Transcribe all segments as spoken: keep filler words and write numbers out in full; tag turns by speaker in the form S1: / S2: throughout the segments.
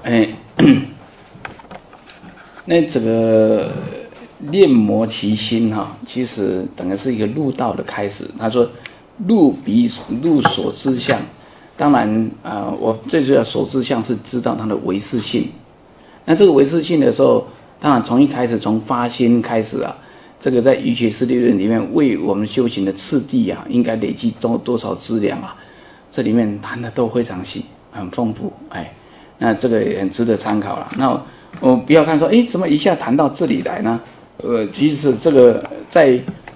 S1: 哎，那这个练魔其心哈，其实等于是一个入道的开始。他说入彼入所知相，当然啊、呃，我最主要所知相是知道它的唯识性。那这个唯识性的时候，当然从一开始从发心开始啊，这个在瑜伽师地论里面为我们修行的次第啊，应该累积多多少资粮啊，这里面谈的都非常细，很丰富，哎。那这个也很值得参考了。那我不要看说，哎，怎么一下谈到这里来呢？呃，其实这个在，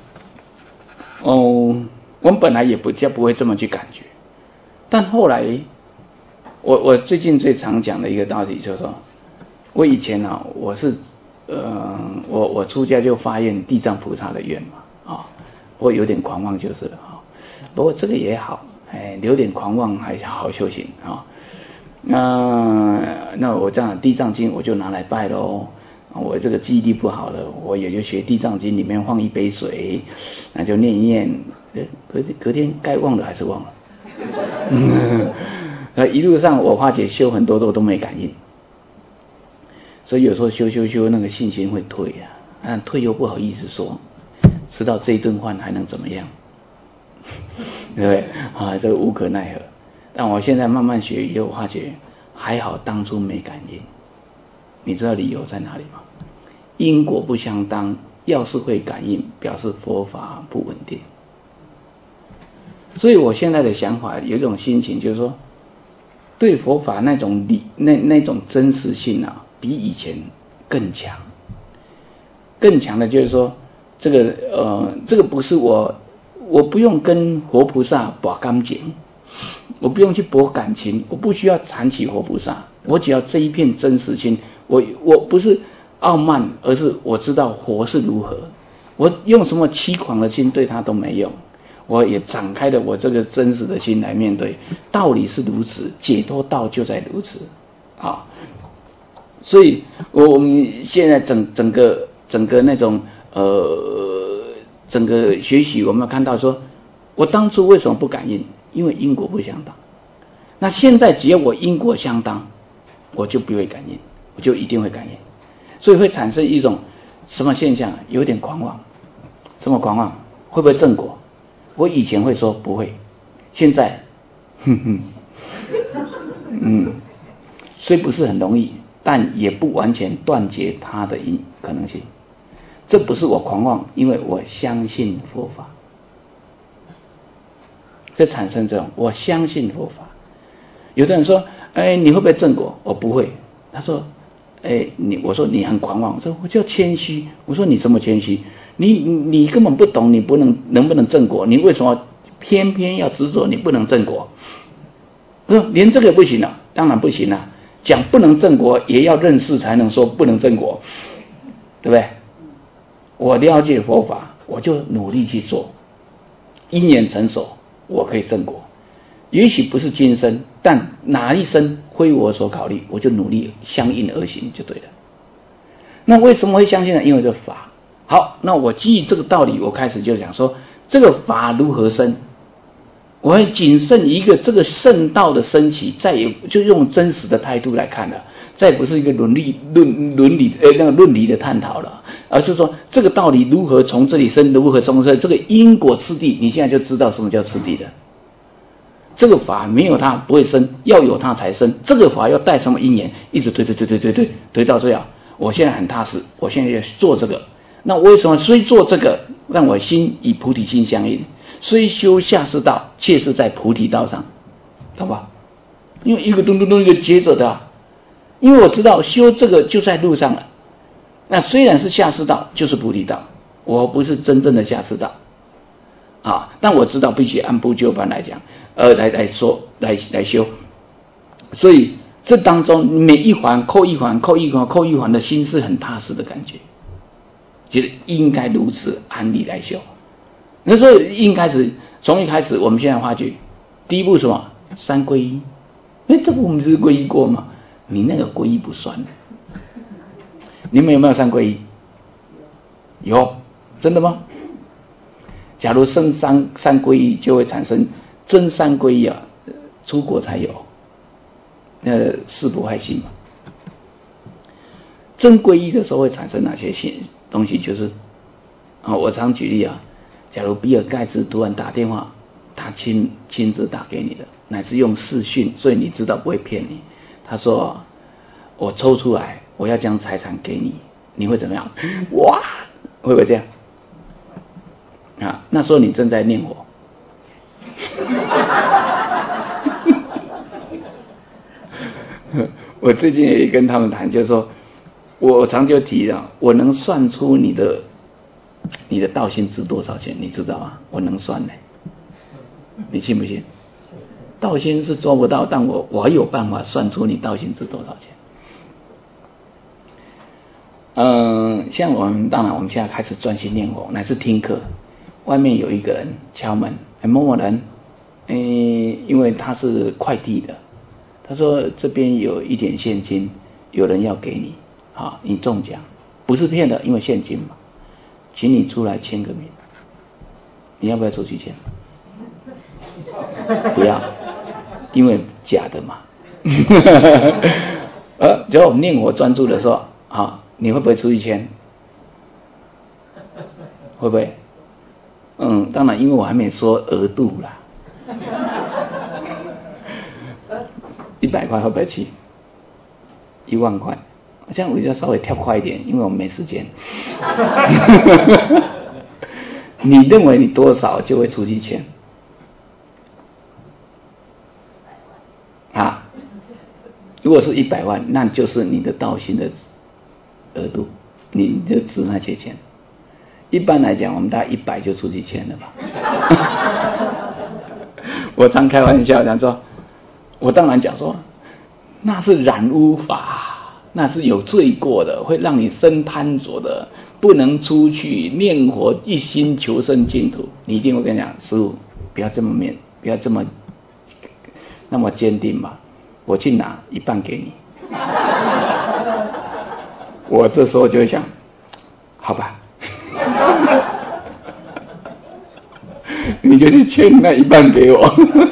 S1: 哦，我们本来也不叫不会这么去感觉，但后来，我我最近最常讲的一个道理就是说，我以前啊，我是，呃，我我出家就发愿地藏菩萨的愿嘛，啊、哦，我有点狂妄就是了啊、哦。不过这个也好，哎，有点狂妄还好好修行啊。哦那那我这样地藏经我就拿来拜喽。我这个记忆力不好了，我也就学地藏经里面放一杯水，那就念一念。隔隔天该忘的还是忘了。嗯，一路上我发觉修很多都都没感应，所以有时候修修修那个信心会退啊，但退又不好意思说，吃到这一顿饭还能怎么样？对不对啊？这个无可奈何。但我现在慢慢学以后，发觉还好当初没感应。你知道理由在哪里吗？因果不相当，要是会感应，表示佛法不稳定。所以我现在的想法有一种心情，就是说，对佛法那种理那那种真实性啊，比以前更强。更强的就是说，这个呃，这个不是我，我不用跟活菩萨把感情。我不用去博感情，我不需要缠起活菩萨，我只要这一片真实心。我我不是傲慢，而是我知道活是如何。我用什么欺狂的心对他都没用，我也展开了我这个真实的心来面对。道理是如此，解脱道就在如此啊！所以我们现在整整个整个那种呃整个学习，我们要看到说，我当初为什么不感应？因为因果不相当。那现在只要我因果相当，我就不会感应，我就一定会感应。所以会产生一种什么现象？有点狂妄。什么狂妄？会不会正果？我以前会说不会，现在，哼哼，嗯，虽不是很容易，但也不完全断绝它的可能性。这不是我狂妄，因为我相信佛法。这产生这种，我相信佛法。有的人说，哎，你会不会正果？我不会。他说，哎，你，我说你很狂妄。我说我叫谦虚。我说你这么谦虚，你你根本不懂，你不能能不能正果？你为什么偏偏要执着你不能正果？我说连这个不行啊，当然不行啊。讲不能正果，也要认识才能说不能正果，对不对？我了解佛法，我就努力去做，因缘成熟。我可以正果，也许不是今生，但哪一生非我所考虑，我就努力相应而行就对了。那为什么会相信呢？因为这法。好，那我基于这个道理，我开始就讲说，这个法如何生？我会谨慎一个这个圣道的升起，再也就用真实的态度来看了，再不是一个伦理论伦理呃那个论理的探讨了。而是说这个道理如何从这里生，如何从生，这个因果次第，你现在就知道什么叫次第的。这个法没有它不会生，要有它才生。这个法要带什么因缘，一直推推推推推推推到这样。我现在很踏实，我现在要做这个。那为什么虽做这个，让我心与菩提心相应？虽修下士道，却是在菩提道上，懂吧？因为一个咚咚咚一个接着的、啊，因为我知道修这个就在路上了。那虽然是下士道，就是菩提道，我不是真正的下士道啊，但我知道必须按部就班来讲，呃，来来说，来来修。所以这当中每一环扣一环，扣一环，扣一环的心是很踏实的感觉，觉得应该如此安理来修。那时候一开始，从一开始，我们现在发觉，第一步是什么？三皈依。哎，这个我们是皈依过吗？你那个皈依不算。你们有没有三皈依？有，真的吗？假如生三三皈依，就会产生真三皈依啊，出国才有。那四不坏心嘛， 真皈依的时候会产生哪些东西？就是啊、哦，我常举例啊，假如比尔盖茨突然打电话，他亲亲自打给你的，乃至用视讯，所以你知道不会骗你。他说我抽出来，我要将财产给你，你会怎么样？哇，会不会这样？啊，那时候你正在念佛。我最近也跟他们谈，就是说，我常就提了，我能算出你的你的道心值多少钱，你知道吗？我能算呢，你信不信？道心是做不到，但我我有办法算出你道心值多少钱。嗯、呃，像我们当然我们现在开始专心念佛，乃至听课，外面有一个人敲门，哎，某某人，哎，因为他是快递的。他说这边有一点现金，有人要给你，啊，你中奖，不是骗的，因为现金嘛，请你出来签个名，你要不要出去签？不要，因为假的嘛。呃，只要我们念佛专注的时候，啊，你会不会出去签？会不会？嗯，当然，因为我还没说额度啦。一百块会不会去？一万块，这样我就稍微跳快一点，因为我没时间。你认为你多少就会出去签？啊，如果是一百万，那就是你的道心的额度，你就值那些钱。一般来讲，我们大概一百就出去签了吧。我常开玩笑讲说。我当然讲说，那是染污法，那是有罪过的，会让你生贪着的，不能出去念佛，一心求生净土。你一定会跟你讲，师父，不要这么面，不要这么那么坚定嘛，我去拿一半给你。我这时候就会想，好吧，你就去签那一半给我。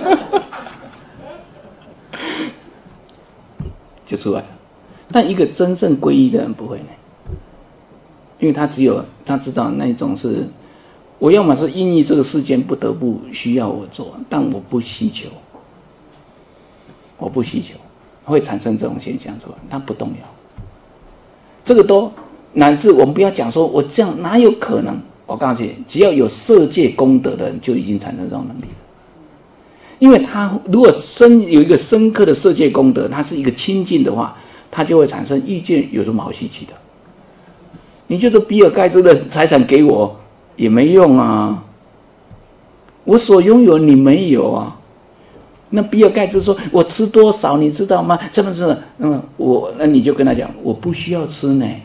S1: 就出来了，但一个真正皈依的人不会呢，因为他只有他知道那一种是，我要么是因为这个事件不得不需要我做，但我不希求，我不希求，会产生这种现象出来，它不动摇。这个都乃至我们不要讲说我这样哪有可能，我告诉你，只要有色界功德的人就已经产生这种能力了。因为他如果深有一个深刻的色界功德，他是一个清净的话，他就会产生意见，有什么好稀奇的？你就说比尔盖茨的财产给我也没用啊，我所拥有你没有啊。那比尔盖茨说我吃多少你知道吗？这么是嗯，我那你就跟他讲，我不需要吃呢。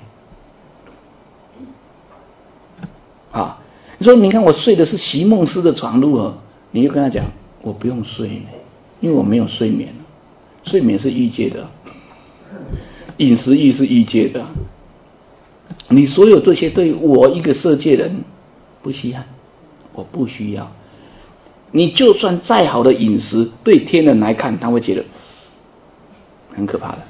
S1: 啊，你说你看我睡的是席梦思的床如何？你就跟他讲。我不用睡呢，因为我没有睡眠，睡眠是欲界的，饮食欲是欲界的。你所有这些对我一个色界人不稀罕，我不需要。你就算再好的饮食，对天人来看，他会觉得很可怕的，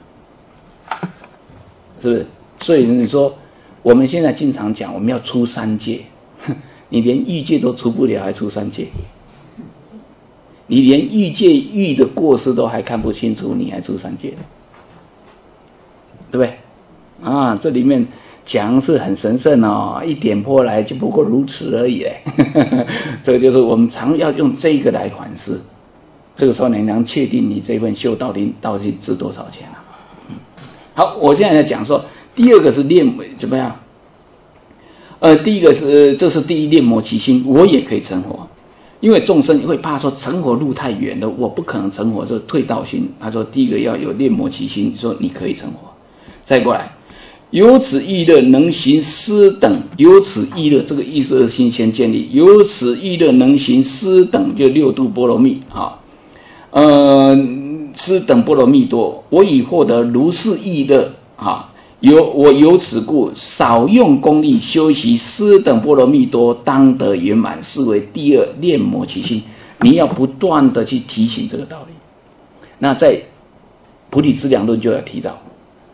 S1: 是不是？所以你说我们现在经常讲我们要出三界，你连欲界都出不了，还出三界？你连欲界欲的过失都还看不清楚，你还出三界，对不对？啊，这里面讲是很神圣哦，一点破来就不过如此而已。这个就是我们常要用这个来反思。这个时候你能确定你这份修道林到底值多少钱啊？好，我现在在讲说，第二个是念怎么样？呃，第一个是这是第一念魔其心，我也可以成佛。因为众生会怕说成佛路太远了，我不可能成佛，就退道心。他说第一个要有念魔其心，说你可以成佛。再过来，由此意乐能行施等，由此意乐这个意识的心先建立，由此意乐能行施等，就六度波罗蜜啊，呃，施等波罗蜜多，我已获得如是意乐啊。由我由此故，少用功力修习施等波罗蜜多，当得圆满，是为第二念魔其心。你要不断的去提醒这个道理。那在菩提资粮论就有提到，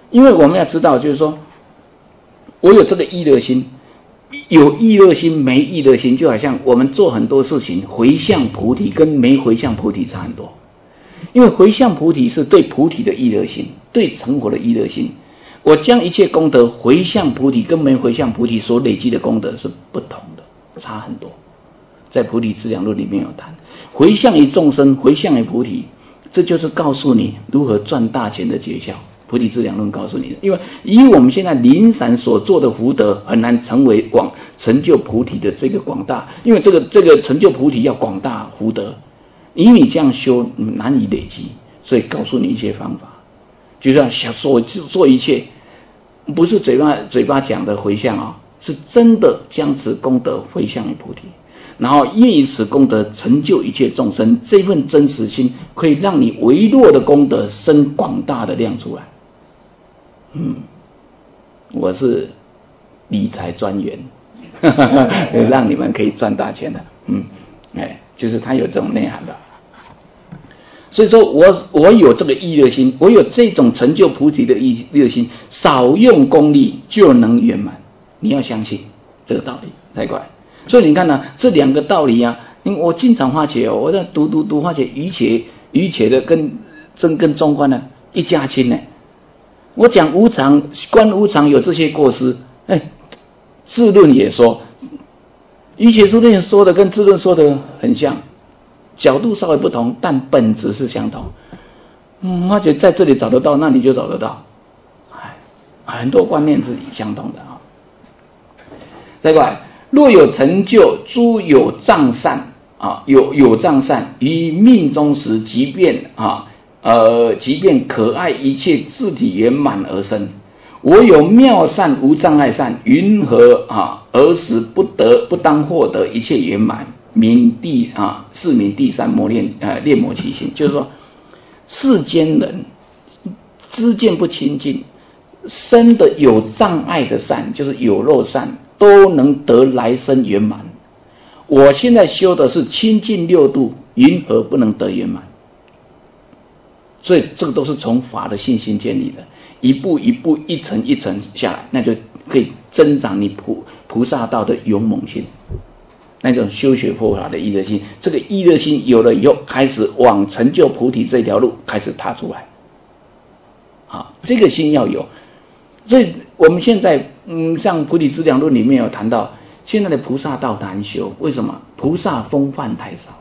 S1: 因为我们要知道，就是说，我有这个意乐心，有意乐心没意乐心，就好像我们做很多事情回向菩提跟没回向菩提差很多。因为回向菩提是对菩提的意乐心，对成佛的意乐心。我将一切功德回向菩提，跟没回向菩提所累积的功德是不同的，差很多。在《菩提资粮论》里面有谈，回向于众生，回向于菩提，这就是告诉你如何赚大钱的诀窍。《菩提资粮论》告诉你的，因为以我们现在零散所做的福德，很难成为广成就菩提的这个广大，因为这个这个成就菩提要广大福德，以你这样修难以累积，所以告诉你一些方法，就是要想做做一切。不是嘴巴嘴巴讲的回向啊，是真的将此功德回向于菩提，然后愿以此功德成就一切众生。这份真实心可以让你微弱的功德生广大的量出来。嗯，我是理财专员，让你们可以赚大钱的。嗯，哎，就是他有这种内涵的。所以说我我有这个意乐心，我有这种成就菩提的意乐心，少用功力就能圆满。你要相信这个道理才怪。所以你看呢、啊，这两个道理啊，我经常化解哦，我在读读读化解瑜伽，瑜伽的跟真跟中观呢一家亲呢。我讲无常，观无常有这些过失，哎，智论也说，瑜伽书论说的跟智论说的很像。角度稍微不同，但本质是相同。嗯，而且在这里找得到，那里就找得到。哎，很多观念是相同的啊。再过来，若有成就，诸有障善啊，有有障善于命中时，即便啊呃，即便可爱一切自体圆满而生。我有妙善无障碍善，云何啊而使不得不当获得一切圆满？名第啊，是名第三磨练呃练磨其心，就是说，世间人知见不清净，生的有障碍的善，就是有漏善，都能得来生圆满。我现在修的是清净六度，云何不能得圆满？所以这个都是从法的信心建立的，一步一步一层一层下来，那就可以增长你菩菩萨道的勇猛心。那种修学佛法的意乐心，这个意乐心有了以后，开始往成就菩提这条路开始踏出来。啊，这个心要有。所以我们现在，嗯，像《菩提资粮论》里面有谈到，现在的菩萨道难修，为什么？菩萨风范太少，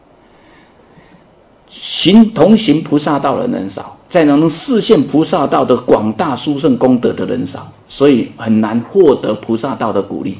S1: 行同行菩萨道的人少，再能示现菩萨道的广大殊胜功德的人少，所以很难获得菩萨道的鼓励。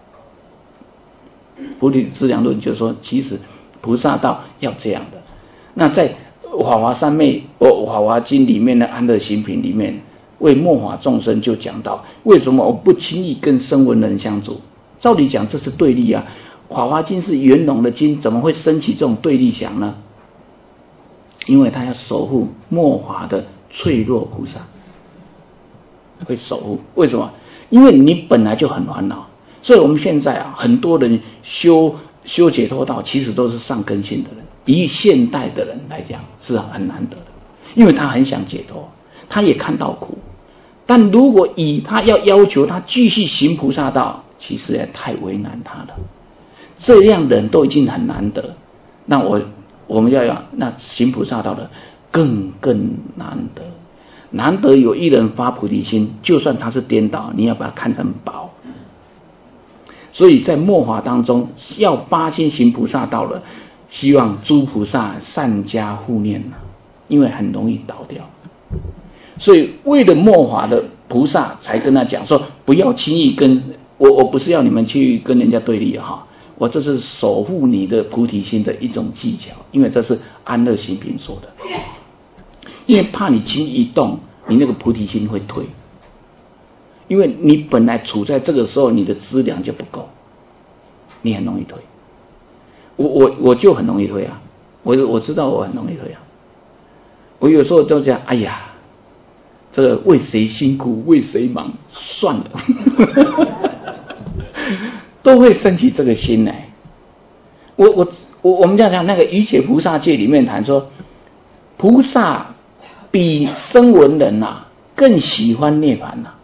S1: 菩提资粮论就是说，其实菩萨道要这样的。那在法华三昧哦，法华经里面的安乐行品里面，为末法众生就讲到，为什么我不轻易跟声闻人相处？照理讲这是对立啊，法华经是圆融的经，怎么会升起这种对立想呢？因为他要守护末法的脆弱菩萨，会守护。为什么？因为你本来就很烦恼。所以我们现在啊，很多人修修解脱道，其实都是上根性的人。以现代的人来讲，是很难得的，因为他很想解脱，他也看到苦。但如果以他要要求他继续行菩萨道，其实也太为难他了。这样人都已经很难得，那我我们要要那行菩萨道的更更难得。难得有一人发菩提心，就算他是颠倒，你要把它看成宝。所以在末法当中，要发心行菩萨道了，希望诸菩萨善加护念，因为很容易倒掉。所以为了末法的菩萨，才跟他讲说，不要轻易跟我，我不是要你们去跟人家对立哈，我这是守护你的菩提心的一种技巧，因为这是安乐行品说的。因为怕你轻易一动，你那个菩提心会退。因为你本来处在这个时候，你的资粮就不够，你很容易退。我我我就很容易退啊，我我知道我很容易退啊。我有时候都讲，哎呀，这个为谁辛苦为谁忙，算了，都会升起这个心来。我我我我们这样讲，那个瑜伽菩萨戒里面谈说，菩萨比声闻人啊更喜欢涅槃了。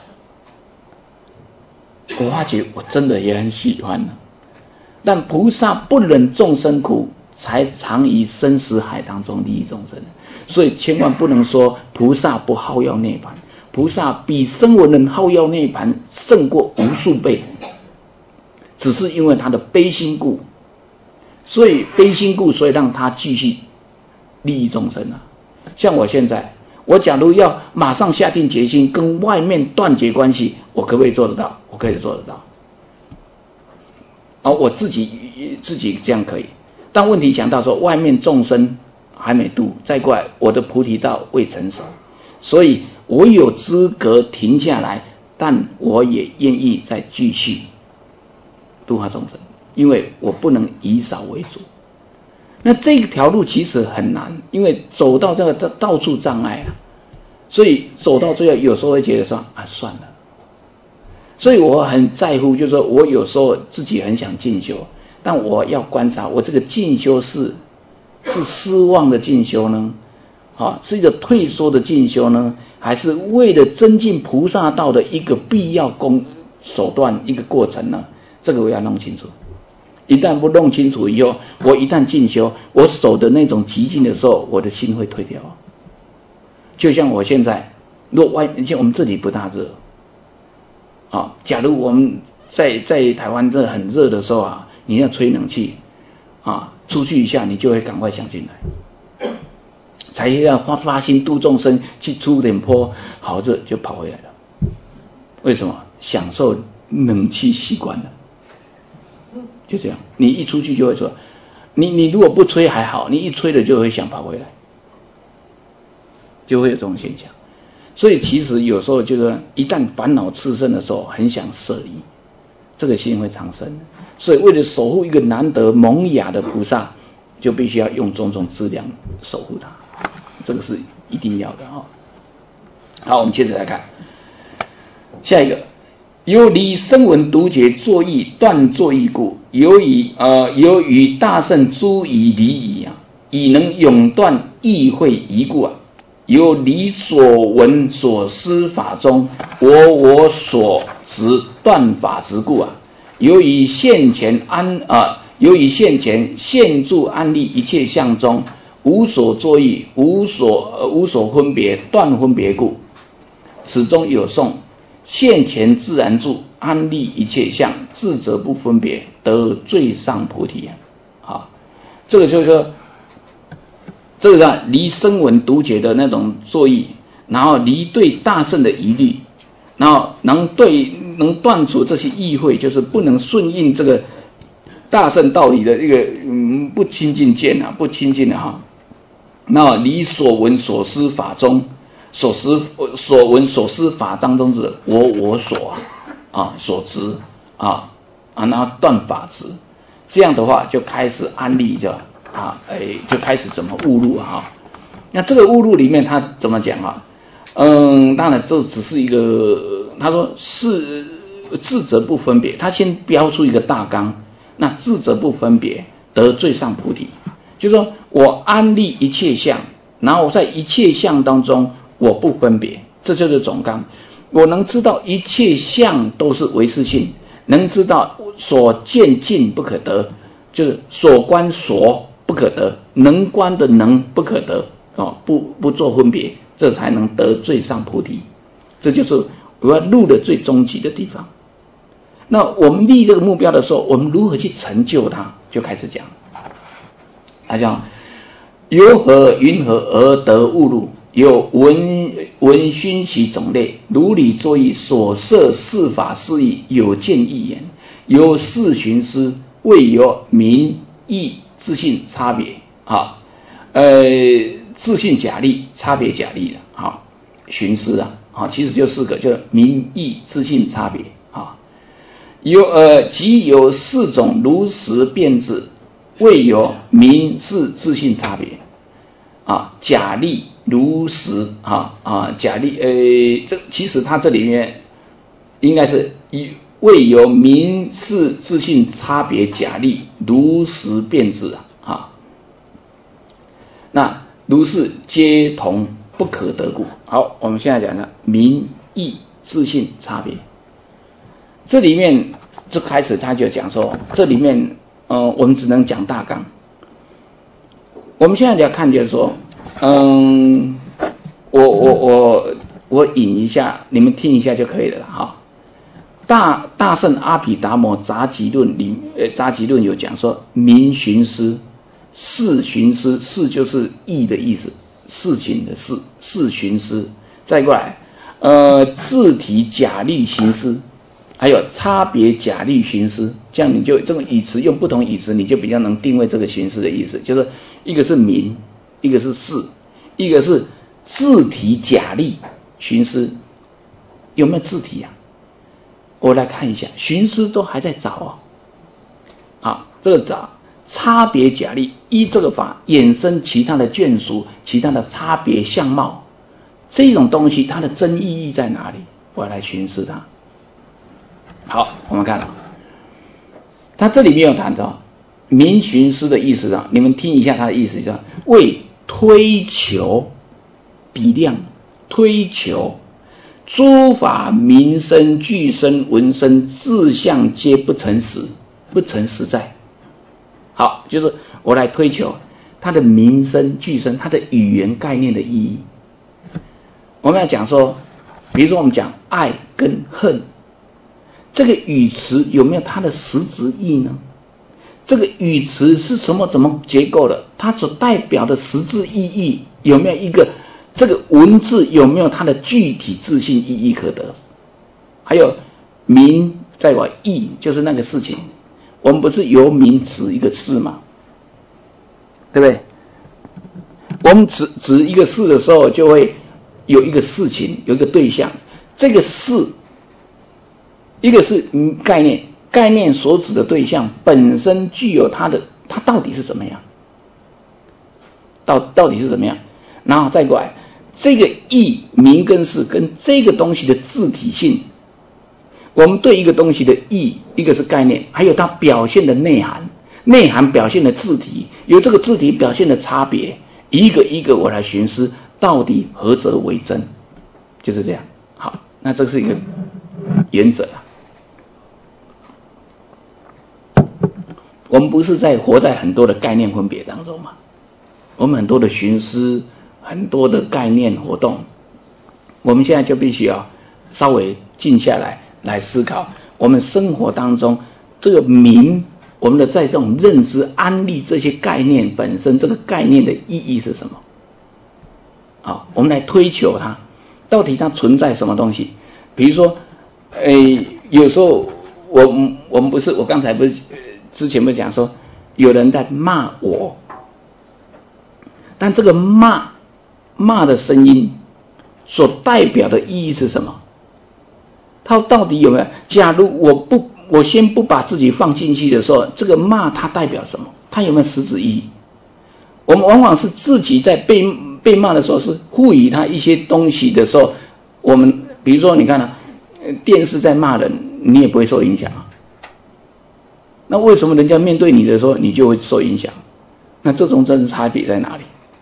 S1: 我发觉我真的也很喜欢了。但菩萨不忍众生苦，才常于生死海当中利益众生。所以千万不能说菩萨不好要涅槃，菩萨比声闻人好要涅槃胜过无数倍，只是因为他的悲心故，所以悲心故，所以让他继续利益众生啊。像我现在，我假如要马上下定决心跟外面断绝关系，我可不可以做得到？我可以做得到。而、哦、我自己自己这样可以，但问题讲到说，外面众生还没度，再过来我的菩提道未成熟，所以我有资格停下来，但我也愿意再继续度化众生，因为我不能以少为主。那这条路其实很难，因为走到这个到处障碍啊，所以走到最后有时候会觉得说啊算了。所以我很在乎，就是说我有时候自己很想进修，但我要观察我这个进修是是失望的进修呢，啊，是一个退缩的进修呢，还是为了增进菩萨道的一个必要工手段一个过程呢？这个我要弄清楚。一旦不弄清楚以后，我一旦进修，我走的那种极境的时候，我的心会退掉。就像我现在，如果外像我们这里不大热。啊，假如我们在在台湾这很热的时候啊，你要吹冷气啊，出去一下你就会赶快想进来，才要发发心度众生，去出点坡，好热就跑回来了。为什么？享受冷气习惯了，就这样。你一出去就会说，你你如果不吹还好，你一吹了就会想跑回来，就会有这种现象。所以其实有时候就是一旦烦恼炽盛的时候，很想摄离，这个心会长生。所以为了守护一个难得萌芽的菩萨，就必须要用种种资粮守护它，这个是一定要的啊、哦。好，我们接着来看下一个，由离声闻独觉作意断作意故，由于呃由于大圣诸以离矣啊，以能永断意会疑故啊。由离所闻所思法中，我我所执断法执故啊。由于现前安啊，由于现前现住安立一切相中，无所作意，无所、呃、无所分别，断分别故。此中有颂：现前自然住，安立一切相，智者不分别，得最上菩提啊。好，这个就是说。这个呢，离声闻独觉的那种作意，然后离对大圣的疑虑，然后能对能断除这些意会，就是不能顺应这个大圣道理的一个嗯不亲近见啊，不亲近的哈。那离所闻所思法中，所思所闻所思法当中是我我所啊啊所执啊啊，然后断法执，这样的话就开始安立着。啊，哎，就开始怎么误入啊？那这个误入里面，他怎么讲啊？嗯，当然这只是一个，他说是智者不分别，他先标出一个大纲，那智者不分别，得最上菩提，就是说我安立一切相，然后我在一切相当中我不分别，这就是总纲。我能知道一切相都是唯识性，能知道所见尽不可得，就是所观所。不可得，能观的能不可得哦，不不做分别，这才能得最上菩提。这就是我要入的最终极的地方。那我们立这个目标的时候，我们如何去成就它？就开始讲。他讲由何云何而得悟入？有闻闻熏其种类，如理作意所摄事法事义，有见一言，由事寻思，未有名义。自信差别啊，呃，自信假立差别假立的啊，寻思啊，啊，其实就四个，就是名义自信差别啊，有呃，即有四种如实辩知，未有名事自信差别啊，假立如实啊啊，假立呃，这其实它这里面应该是一。未有名事自信差别假立如实辩知啊，啊，那如是皆同不不可得故。好，我们现在讲的名义自性差别，这里面就开始他就讲说，这里面呃我们只能讲大纲。我们现在要看就是说，嗯，我我我我引一下，你们听一下就可以了哈。大大圣阿毗达摩杂集论里，呃，杂集论有讲说，名寻思，事寻思，事就是义的意思，事情的事，事寻思。再过来，呃，自体假律行思，还有差别假律行思，这样你就这个语词用不同语词，你就比较能定位这个行思的意思，就是一个是名，一个是事，一个是自体假律寻思，有没有自体啊？我来看一下，寻思都还在找哦。好，这个找差别假律，依这个法衍生其他的眷属，其他的差别相貌，这种东西它的真意义在哪里？我要来寻思它。好，我们看了，他这里面有谈到名寻思的意思上，你们听一下他的意思是为推求比量，推求诸法名声具身闻声自相皆不成实，不成实在。好，就是我来推求它的名声具身，它的语言概念的意义。我们要讲说，比如说我们讲爱跟恨，这个语词有没有它的实质意呢？这个语词是什么怎么结构的？它所代表的实质意义有没有一个？这个文字有没有它的具体自性意义可得？还有名再往义，就是那个事情，我们不是由名指一个事吗？对不对？我们指指一个事的时候，就会有一个事情，有一个对象。这个事，一个是概念，概念所指的对象本身具有它的，它到底是怎么样？到到底是怎么样？然后再过来。这个义名跟事跟这个东西的自体性，我们对一个东西的义，一个是概念，还有它表现的内涵，内涵表现的自体，由这个自体表现的差别，一个一个我来寻思，到底何者为真，就是这样。好，那这是一个原则啊。我们不是在活在很多的概念分别当中吗？我们很多的寻思。很多的概念活动，我们现在就必须要稍微静下来来思考，我们生活当中这个名，我们的在这种认知安立这些概念本身，这个概念的意义是什么？好，我们来推求它，到底它存在什么东西？比如说，诶，有时候我我们不是，我刚才不是之前不是讲说，有人在骂我，但这个骂。骂的声音所代表的意义是什么？它到底有没有？假如我不，我先不把自己放进去的时候，这个骂它代表什么？它有没有实质意义？我们往往是自己在被被骂的时候，是赋予它一些东西的时候，我们比如说你看啊，电视在骂人，你也不会受影响啊。那为什么人家面对你的时候，你就会受影响？那这种真实差别在哪里？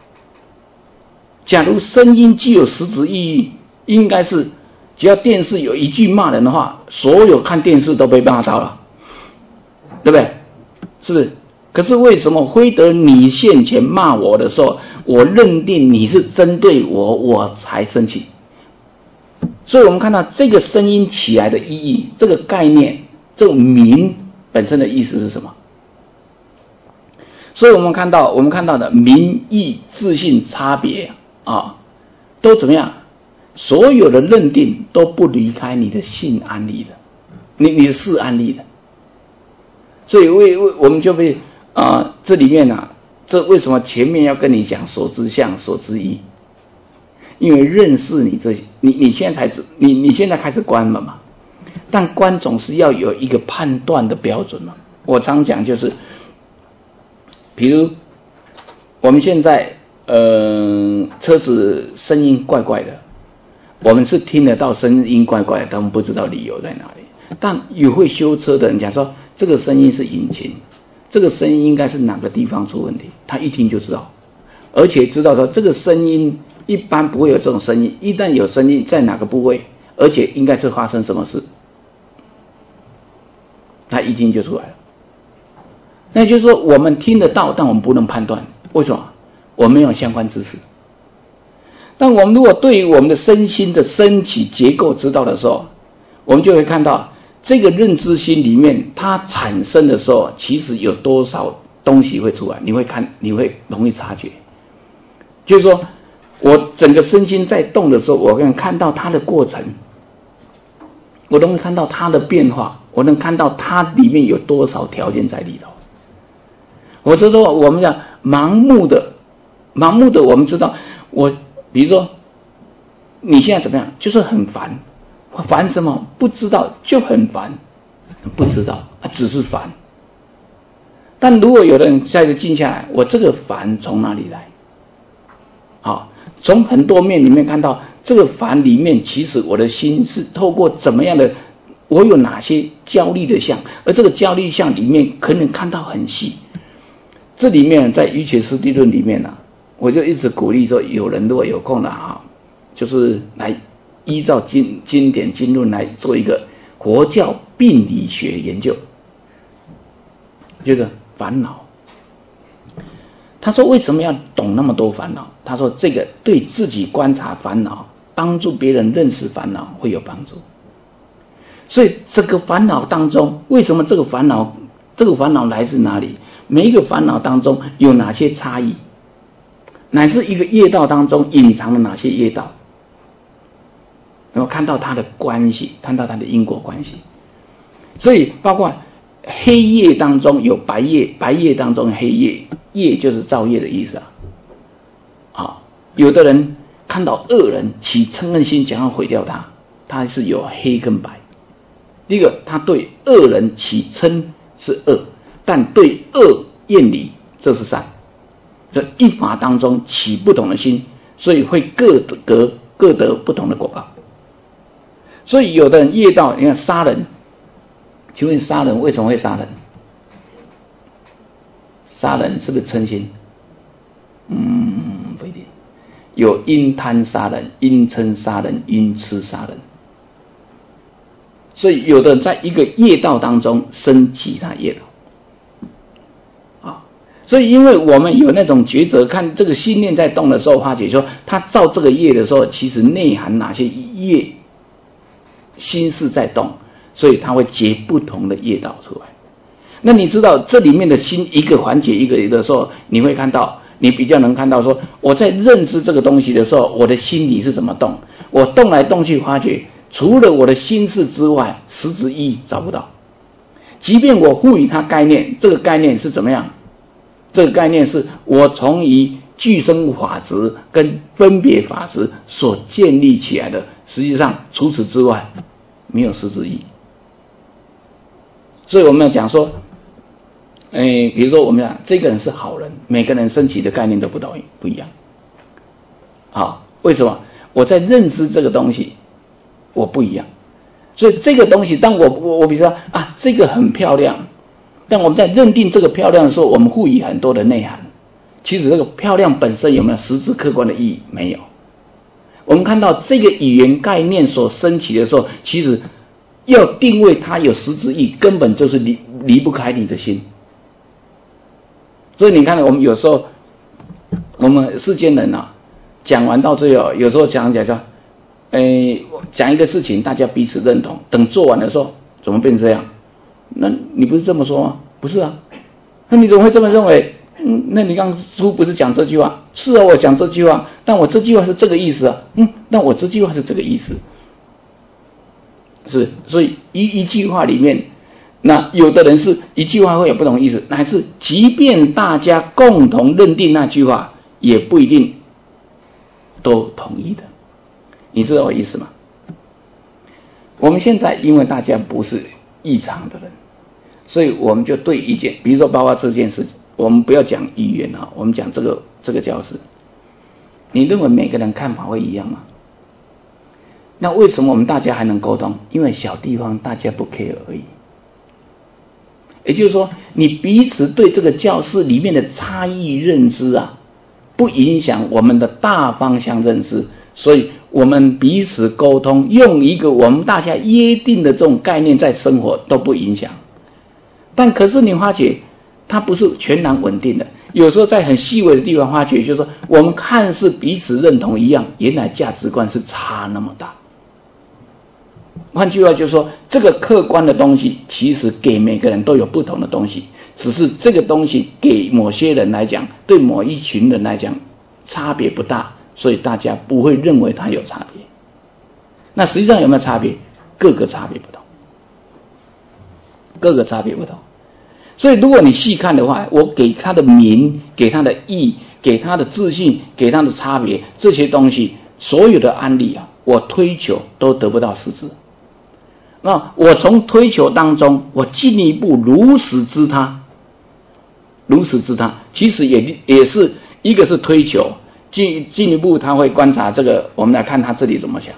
S1: 假如声音具有实质意义，应该是只要电视有一句骂人的话，所有看电视都被骂到了，对不对？是不是？可是为什么非得你现前骂我的时候，我认定你是针对我，我才生气？所以我们看到这个声音起来的意义，这个概念，这个名本身的意思是什么？所以我们看到，我们看到的名义自性差别啊，都怎么样？所有的认定都不离开你的性安立的，你你的事安立的。所以为为我们就被啊、呃、这里面啊，这为什么前面要跟你讲所知相、所知义？因为认识你这，你你现在才知，你你现在开始观了嘛？但观总是要有一个判断的标准嘛。我常讲就是，比如我们现在。呃，车子声音怪怪的，我们是听得到声音怪怪的，但我们不知道理由在哪里。但也会修车的人讲说，这个声音是引擎，这个声音应该是哪个地方出问题，他一听就知道，而且知道说这个声音一般不会有这种声音。一旦有声音，在哪个部位，而且应该是发生什么事，他一听就出来了。那就是说，我们听得到，但我们不能判断，为什么？我们没有相关知识。但我们如果对于我们的身心的升起结构知道的时候，我们就会看到这个认知心里面它产生的时候，其实有多少东西会出来，你会看，你会容易察觉。就是说我整个身心在动的时候，我能看到它的过程，我能看到它的变化，我能看到它里面有多少条件在里头。我就说我们讲盲目的盲目的我们知道，我比如说你现在怎么样，就是很烦，烦什么？不知道，就很烦，不知道，只是烦。但如果有的人再次静下来，我这个烦从哪里来？好，从很多面里面看到这个烦里面，其实我的心是透过怎么样的，我有哪些焦虑的相，而这个焦虑相里面可能看到很细。这里面在瑜伽师地论里面啊，我就一直鼓励说，有人如果有空了啊，就是来依照经经典经论来做一个佛教病理学研究，就是烦恼。他说为什么要懂那么多烦恼？他说这个对自己观察烦恼，帮助别人认识烦恼会有帮助。所以这个烦恼当中，为什么这个烦恼这个烦恼来自哪里？每一个烦恼当中有哪些差异，乃至一个业道当中隐藏了哪些业道，然后看到它的关系，看到它的因果关系。所以包括黑夜当中有白夜，白夜当中黑夜，夜就是造业的意思啊。啊，有的人看到恶人起嗔恨心，想要毁掉他，他是有黑跟白。第一个，他对恶人起嗔是恶，但对恶厌离，这是善。这一法当中起不同的心，所以会各得各得不同的果报。所以有的人业道，你看杀人，请问杀人为什么会杀人？杀人是不是嗔心？嗯，不一定。有因贪杀人、因嗔杀人、因痴杀人。所以有的人在一个业道当中生其他业道。啊，所以因为我们有那种抉择，看这个心念在动的时候，发觉说他造这个业的时候，其实内含哪些业心事在动，所以他会结不同的业道出来。那你知道这里面的心一个环节一个的时候，你会看到，你比较能看到说，我在认知这个东西的时候，我的心理是怎么动，我动来动去，发觉除了我的心事之外，实质意义找不到。即便我赋予它概念，这个概念是怎么样？这个概念是我从于具生法执跟分别法执所建立起来的，实际上除此之外没有实质意义。所以我们要讲说，诶，比如说我们讲这个人是好人，每个人升起的概念都不同不一样。好，为什么？我在认知这个东西，我不一样。所以这个东西，当我我我比如说啊，这个很漂亮，但我们在认定这个漂亮的时候，我们赋予很多的内涵。其实这个漂亮本身有没有实质客观的意义？没有。我们看到这个语言概念所升起的时候，其实要定位它有实质意义，根本就是离离不开你的心。所以你看，我们有时候我们世间人啊，讲完到最后，有时候讲讲说，诶，讲一个事情，大家彼此认同，等做完的时候，怎么变成这样？那你不是这么说吗？不是啊，那你怎么会这么认为？嗯，那你刚书不是讲这句话？是啊，我讲这句话，但我这句话是这个意思啊。嗯，那我这句话是这个意思。是，所以一一句话里面，那有的人是一句话会有不同意思，乃至即便大家共同认定那句话，也不一定都同意的。你知道我意思吗？我们现在因为大家不是异常的人，所以我们就对一件，比如说包括这件事，我们不要讲语言啊，我们讲这个这个教室，你认为每个人看法会一样吗？那为什么我们大家还能沟通？因为小地方大家不 care 而已。也就是说，你彼此对这个教室里面的差异认知啊， 不影响我们的大方向认识，所以我们彼此沟通，用一个我们大家约定的这种概念在生活都不影响。但可是你发觉它不是全然稳定的，有时候在很细微的地方发觉，就是说我们看似彼此认同一样，原来价值观是差那么大。换句话就是说，这个客观的东西其实给每个人都有不同的东西，只是这个东西给某些人来讲，对某一群人来讲差别不大，所以大家不会认为它有差别。那实际上有没有差别？各个差别不同，各个差别不同。所以如果你细看的话，我给他的名，给他的义，给他的自信，给他的差别，这些东西所有的案例啊，我推求都得不到实质。那我从推求当中，我进一步如实知他，如实知他，其实也也是一个是推求，进进一步他会观察这个，我们来看他这里怎么想。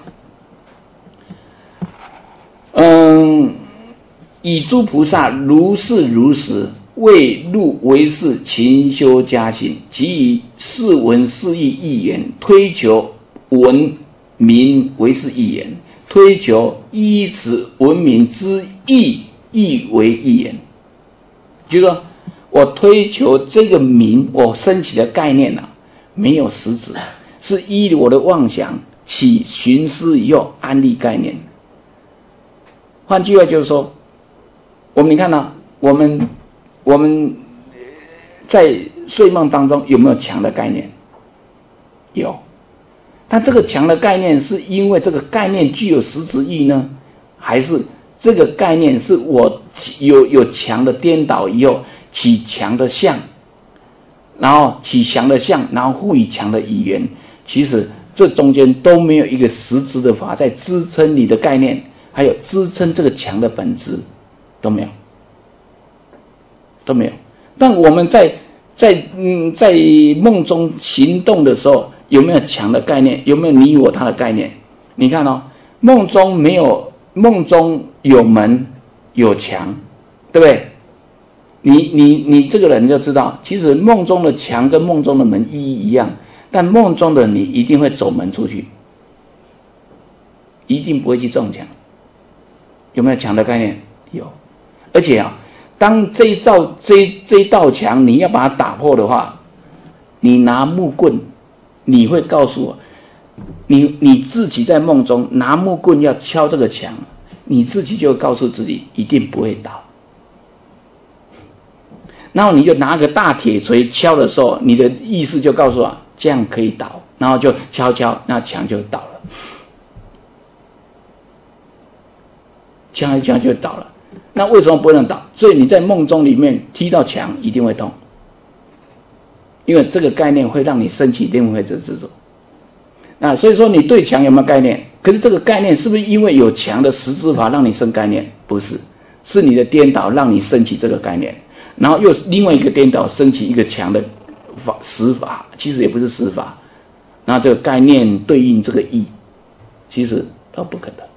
S1: 嗯，以诸菩萨如是如实，为入为是勤修加行，即以是闻是义义言，推求闻名为是义言，推求依此闻名之义义为义言。就是说我推求这个名，我升起的概念啊，没有实质，是依我的妄想起寻思以后安立概念。换句话就是说，我们你看啊，我们我们在睡梦当中有没有强的概念？有。但这个强的概念是因为这个概念具有实质意义呢，还是这个概念是我有有强的颠倒以后起强的相，然后起强的相，然后赋予强的语言？其实这中间都没有一个实质的法在支撑你的概念，还有支撑这个强的本质都没有，都没有。但我们在在嗯在梦中行动的时候，有没有强的概念？有没有你我他的概念？你看哦，梦中没有，梦中有门有墙，对不对？你你你这个人就知道，其实梦中的墙跟梦中的门意义一样，但梦中的你一定会走门出去，一定不会去撞墙。有没有墙的概念？有。而且啊，当这一道这这一道墙你要把它打破的话，你拿木棍，你会告诉我，你你自己在梦中拿木棍要敲这个墙，你自己就告诉自己一定不会倒。然后你就拿个大铁锤敲的时候，你的意识就告诉我这样可以倒，然后就敲敲，那墙就倒了。敲一敲就倒了，那为什么不能倒？所以你在梦中里面踢到墙一定会痛，因为这个概念会让你升起定慧之执着。那所以说你对墙有没有概念？可是这个概念是不是因为有墙的实质法让你生概念？不是，是你的颠倒让你升起这个概念，然后又另外一个颠倒升起一个墙的法实法，其实也不是实法，然后这个概念对应这个义，其实都不可得。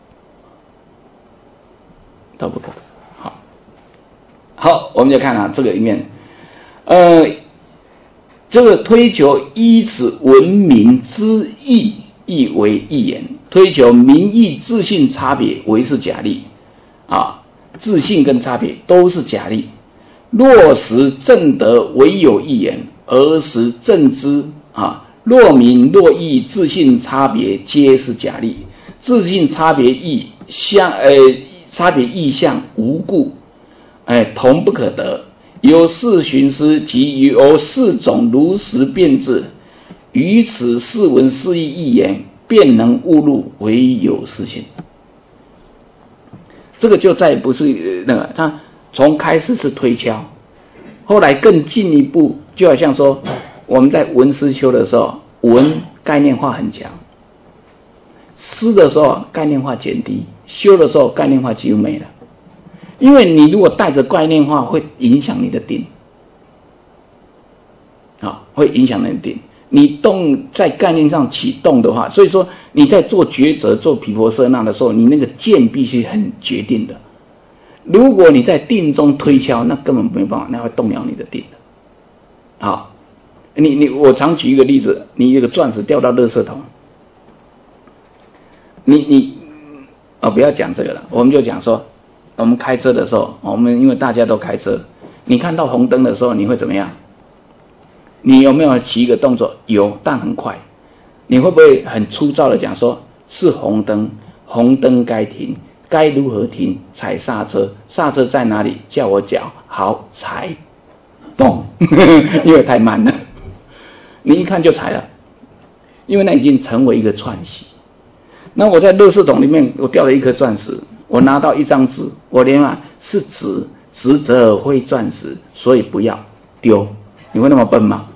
S1: 都不可能。好，好，我们就看啊，这个里面，呃，这个推求依此闻名之义，义为义言；推求名义自信差别为是假立啊，自信跟差别都是假立。若实正德唯有义言，而实正知啊，若名若义自信差别皆是假立。自信差别义相呃。差别意象无故，哎，同不可得。由是寻思及由四种如实辨知，于此是闻是义义言，便能悟入唯有是性。这个就再不是那个，他从开始是推敲，后来更进一步，就好像说我们在闻思修的时候，闻概念化很强，思的时候概念化减低。修的时候概念化几乎没了，因为你如果带着概念化会影响你的定啊，会影响你的定。你动在概念上启动的话，所以说你在做抉择做毗婆舍那的时候，你那个见必须很决定的。如果你在定中推敲，那根本没办法，那会动摇你的定的。好， 你你我常举一个例子，你一个钻石掉到垃圾桶，你你哦不要讲这个了，我们就讲说，我们开车的时候，我们因为大家都开车，你看到红灯的时候，你会怎么样？你有没有起一个动作？有，但很快。你会不会很粗糙的讲说，是红灯，红灯该停，该如何停？踩刹车，刹车在哪里？叫我脚，好踩，嘣，因为太慢了，你一看就踩了，因为那已经成为一个串习。那我在垃圾桶里面，我掉了一颗钻石，我拿到一张纸，我连啊是纸，纸则非钻石，所以不要丢。你会那么笨吗？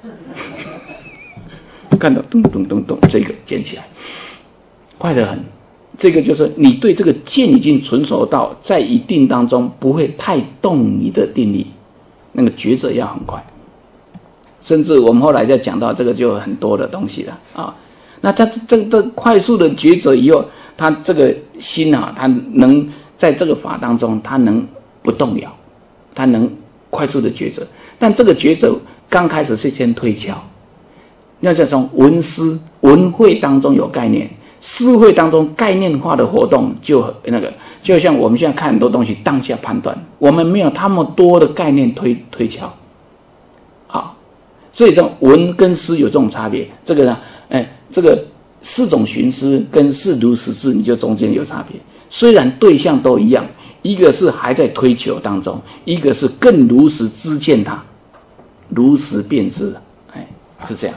S1: 看到咚咚咚咚，这个捡起来，快得很。这个就是你对这个剑已经纯熟到在一定当中不会太动你的定力，那个抉择要很快。甚至我们后来再讲到这个就很多的东西了啊。那他这这快速的抉择以后，他这个心啊，他能在这个法当中，他能不动摇，他能快速的抉择。但这个抉择刚开始是先推敲，那叫从文思文会当中有概念，思会当中概念化的活动就那个，就像我们现在看很多东西当下判断，我们没有那么多的概念推推敲，好，所以这种文跟思有这种差别。这个呢，哎，这个四种寻思跟四如实知，你就中间有差别。虽然对象都一样，一个是还在推求当中，一个是更如实知见它，如实辨知，哎，是这样。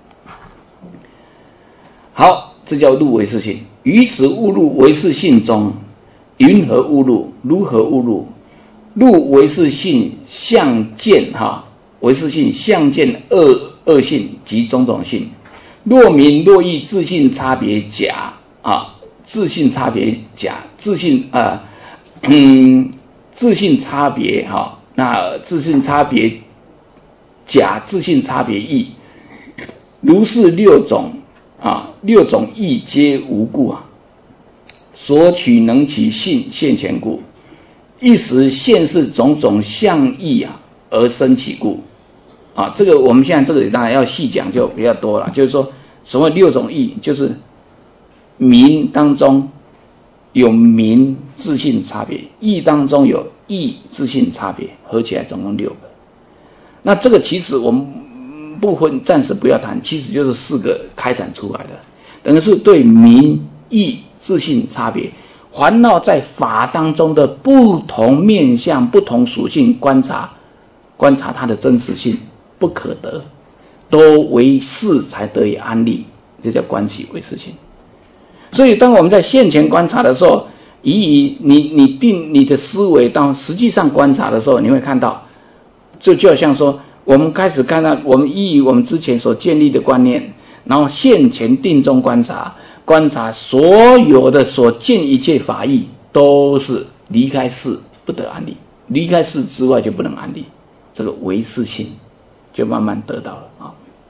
S1: 好，这叫入唯识性。于此误入唯识性中，云何误入？如何误入？入唯识性相见哈，唯识性相见二二性及种种性。若明若义自性差别假啊，自性差别假，自性啊，嗯，自性差别哈，那自性差别假，自性差别异，如是六种。啊，六种义皆无故啊，所取能其性现前故，一时现是种种相义啊而生其故啊。这个我们现在这里当然要细讲就比较多了，就是说什么六种义，就是名当中有名自性差别，义当中有义自性差别，合起来总共六个。那这个其实我们部分暂时不要谈，其实就是四个开展出来的，等于是对名义自性差别，环绕在法当中的不同面向、不同属性观察，观察它的真实性不可得，都为是才得以安立，这叫观其唯识性。所以当我们在现前观察的时候，以你你定你的思维到实际上观察的时候，你会看到，就就好像说我们开始看到，我们依我们之前所建立的观念，然后现前定中观察，观察所有的所见一切法义，都是离开事不得安立，离开事之外就不能安立，这个唯识性就慢慢得到了啊。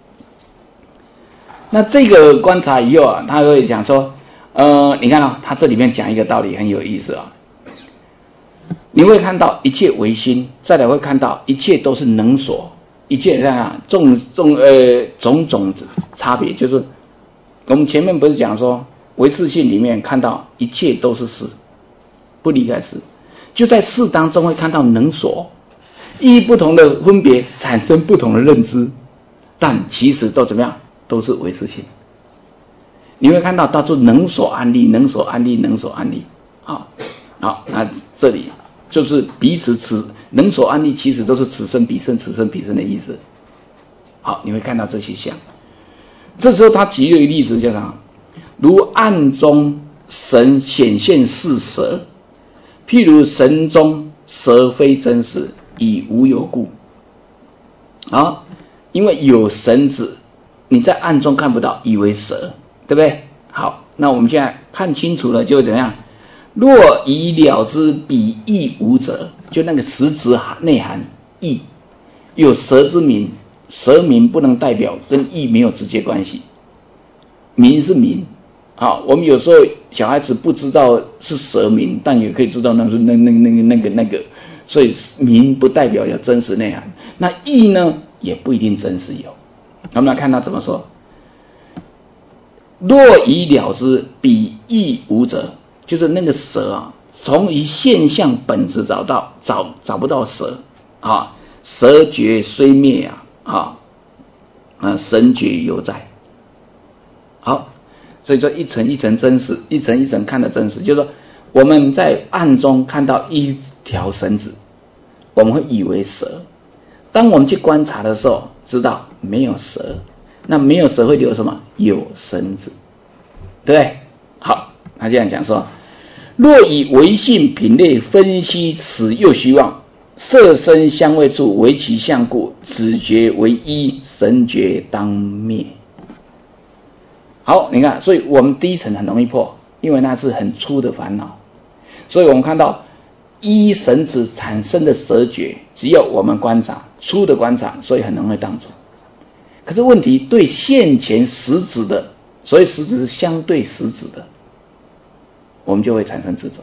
S1: 那这个观察以后啊，他会讲说，呃，你看啊，他这里面讲一个道理很有意思啊。你会看到一切唯心，再来会看到一切都是能所。一切这样种种呃种种差别，就是我们前面不是讲说唯识性里面看到一切都是事，不离开事，就在事当中会看到能所，意义不同的分别产生不同的认知，但其实都怎么样，都是唯识性。你会看到到处能所安立，能所安立，能所安立啊，好，那这里就是彼此此能所安立，其实都是此生彼生此生彼生的意思。好，你会看到这些相。这时候他举了一个例子，叫什么？如暗中神显现是蛇，譬如神中蛇非真实，以无有故。啊，因为有绳子，你在暗中看不到，以为蛇，对不对？好，那我们现在看清楚了，就怎么样？若以了之，彼义无者，就那个实质内涵义，有蛇之名，蛇名不能代表跟义没有直接关系，名是名啊。我们有时候小孩子不知道是蛇名，但也可以知道那是那那那个那个那个，所以名不代表有真实内涵。那义呢，也不一定真实有我们来看他怎么说：若以了之，彼亦无辙。就是那个蛇啊，从以现象本质找到找找不到蛇啊，蛇绝虽灭啊啊啊，神觉犹在。好，所以说一层一层真实，一层一层看的真实，就是说我们在暗中看到一条绳子，我们会以为蛇，当我们去观察的时候，知道没有蛇，那没有蛇会留什么？有绳子，对不对？好，他这样讲说：若以唯性品类分析此又虚妄，色身香味处为其相故，此觉为一，神觉当灭。好，你看，所以我们第一层很容易破，因为那是很粗的烦恼。所以我们看到依绳子产生的蛇觉，只有我们观察粗的观察，所以很容易当作。可是问题对现前实质的，所以实质是相对实质的，我们就会产生执着。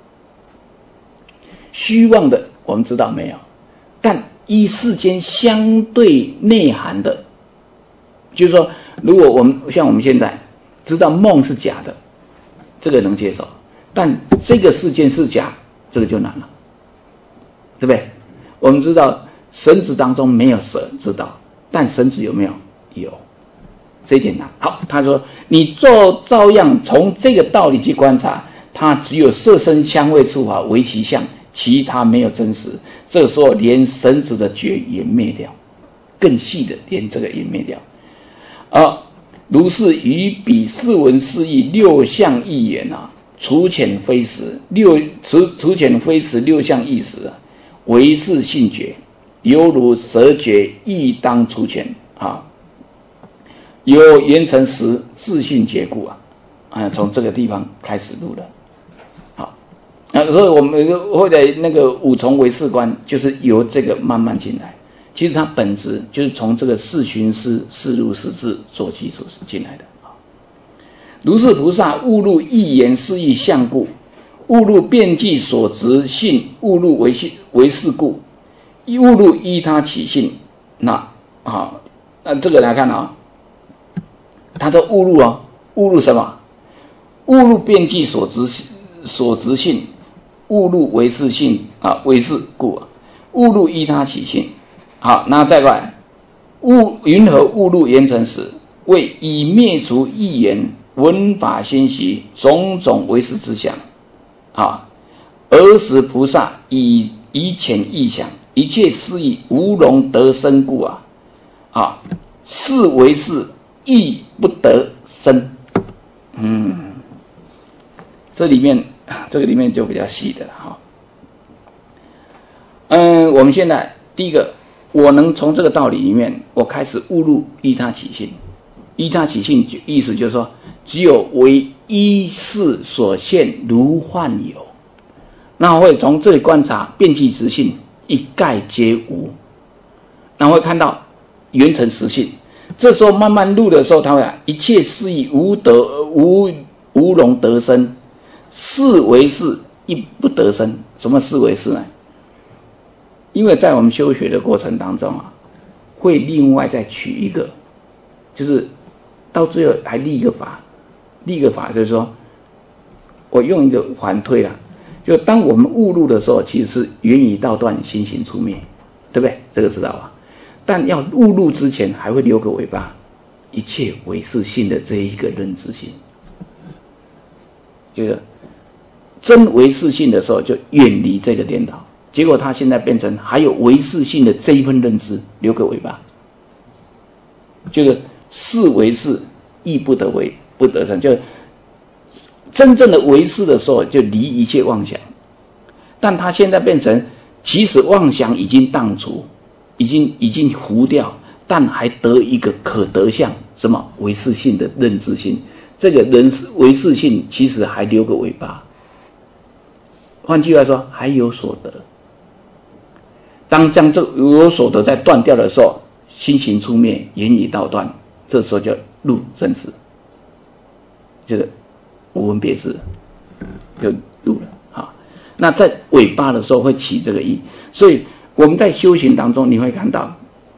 S1: 虚妄的我们知道没有，但依世间相对内涵的，就是说如果我们像我们现在知道梦是假的，这个能接受，但这个事件是假，这个就难了，对不对？我们知道绳子当中没有蛇，知道，但绳子有没有？有，这一点难。好，他说你照照样从这个道理去观察，它只有色身香味触法为其相，其他没有真实。这个时候连绳子的觉也灭掉，更细的连这个也灭掉。而如是于彼四闻四义六相义言啊，除浅非实，六除除浅非实六相义实啊，唯是性觉，犹如蛇觉亦当除浅啊。有言成实自性觉故啊，啊，从这个地方开始录了。好，啊，所以我们后来那个五重唯识观，就是由这个慢慢进来。其实它本质就是从这个四寻思、四入四智做基础是进来的。如是菩萨悟入一言四义相故，悟入遍计所执性，悟入为性为是故，悟入依他起性。那啊，那这个来看啊，他都悟入啊，悟入什么？悟入遍计所执所执性，悟入为是性啊，为是故啊，悟入依他起性。好，那再过来，悟云何悟入言成实？为以灭除一言闻法心习种种唯识之想啊，尔时菩萨以以浅意想，一切事义无容得生故啊啊，是为是亦不得生。嗯，这里面这个里面就比较细的了哈。嗯，我们现在第一个，我能从这个道理里面，我开始悟入依他起性。依他起性意思就是说，只有为依事所现如幻有，那我会从这里观察遍计执性，一概皆无，然后会看到圆成实性。这时候慢慢入的时候，他会讲一切事义无得无无容得生，是为是亦不得生。什么是为是呢？因为在我们修学的过程当中啊，会另外再取一个，就是到最后还立一个法，立一个法就是说，我用一个反推啊，就当我们悟入的时候，其实是缘已道断，心行出灭，对不对？这个知道吧？但要悟入之前，还会留个尾巴，一切唯是性的这一个认知性，就是真唯是性的时候，就远离这个颠倒。结果他现在变成还有唯是性的这一份认知，留个尾巴，就是是为是，亦不得为，不得生。就真正的为是的时候，就离一切妄想。但他现在变成，其实妄想已经荡除，已经已经糊掉，但还得一个可得相，什么唯是性的认知性。这个人唯是性其实还留个尾巴。换句话说，还有所得。当将这有所得在断掉的时候，心行出灭，言已道断，这时候就入真实，就是无分别识，就入了。好，那在尾巴的时候会起这个意，所以我们在修行当中，你会看到，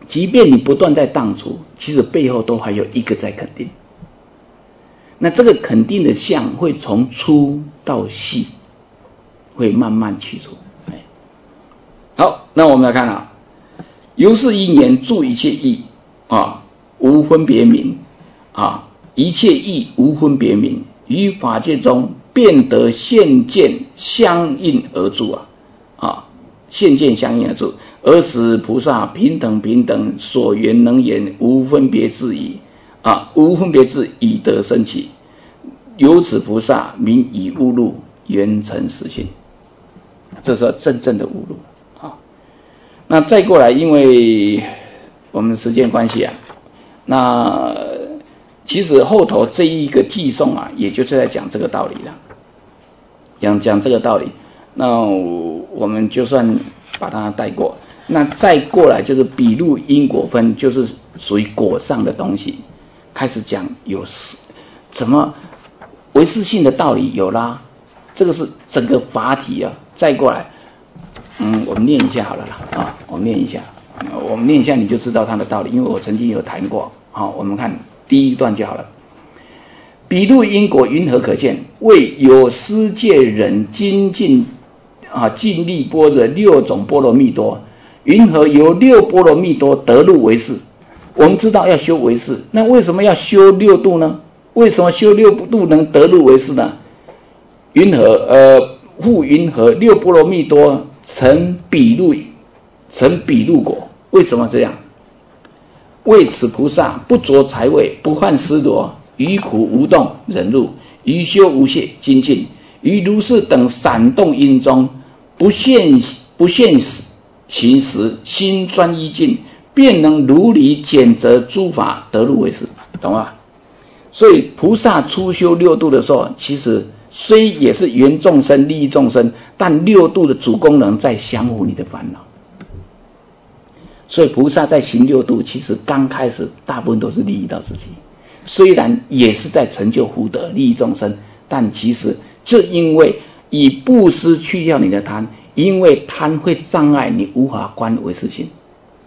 S1: 即便你不断在荡除，其实背后都还有一个在肯定。那这个肯定的相会从粗到细，会慢慢去除。好，那我们来看啊，由是因缘著一切义啊，无分别名啊，一切义无分别名，于法界中便得现见相应而住啊啊，现见相应而住，而使菩萨平等平等，所缘能言，无分别智矣啊，无分别智以得生起，由此菩萨名以悟入圆成实性，这是真正的悟入。那再过来，因为我们时间关系啊，那其实后头这一个寄送啊，也就是在讲这个道理了，讲讲这个道理。那我们就算把它带过，那再过来就是笔录因果分，就是属于果上的东西，开始讲有怎么唯识性的道理有啦，这个是整个法体啊。再过来。嗯，我们念一下好了啦，啊，我们念一下，我们念一下你就知道它的道理，因为我曾经有谈过。好，我们看第一段就好了。笔录因果云何可见？为有施戒人精进啊，尽力般若六种波罗蜜多，云何由六波罗蜜多得入唯识？我们知道要修唯识，那为什么要修六度呢？为什么修六度能得入唯识呢？云何呃，复云何六波罗蜜多成笔录，成笔录果？为什么这样？为此菩萨不着财位，不患失罗，于苦无动忍辱，于修无懈精进，于如是等闪动因中，不现不现行时，心专一境，便能如理检则诸法，得入唯识，懂吗？所以菩萨初修六度的时候，其实虽也是缘众生利益众生，但六度的主功能在降伏你的烦恼。所以菩萨在行六度，其实刚开始大部分都是利益到自己，虽然也是在成就福德利益众生，但其实就因为以布施去掉你的贪，因为贪会障碍你无法观唯识性。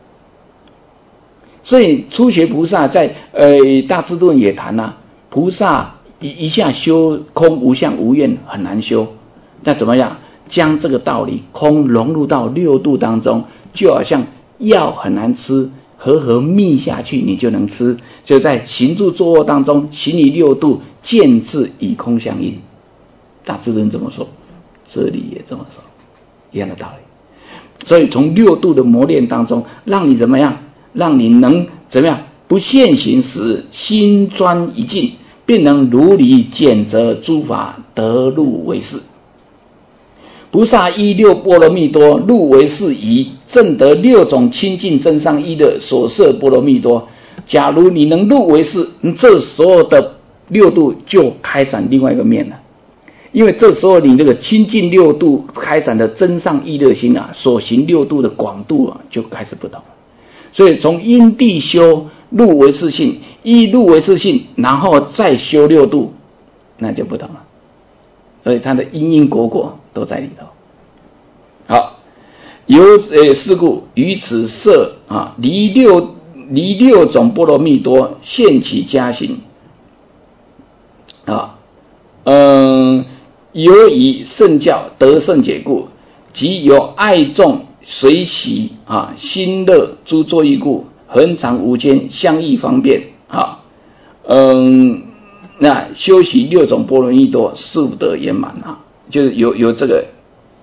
S1: 所以初学菩萨在呃大智度也谈啊，菩萨一一下修空无相无愿很难修，那怎么样将这个道理空融入到六度当中，就好像药很难吃，和合蜜下去你就能吃，就在行住坐卧当中，行于六度，见智以空相应。大智人这么说，这里也这么说，一样的道理。所以从六度的磨练当中，让你怎么样？让你能怎么样？不现行时，心专一境，便能如理检则诸法，得入唯识。菩萨依六波罗蜜多入唯识仪，证得六种清净真上依的所摄波罗蜜多。假如你能入唯识，这所有的六度就开展另外一个面了。因为这时候你那个清净六度开展的真上依的心啊，所行六度的广度啊，就开始不同了。所以从因地修入唯识性，依入唯识性，然后再修六度，那就不同了。所以它的因因果果都在里头。好，由呃是故于此摄啊离六离六种波罗蜜多现起加行啊，嗯，由以圣教得圣解故，即由爱众随喜啊心乐诸作意故，恒常无间，相异方便啊，嗯。那修习六种波罗蜜多，速得圆满啊，就是有有这个，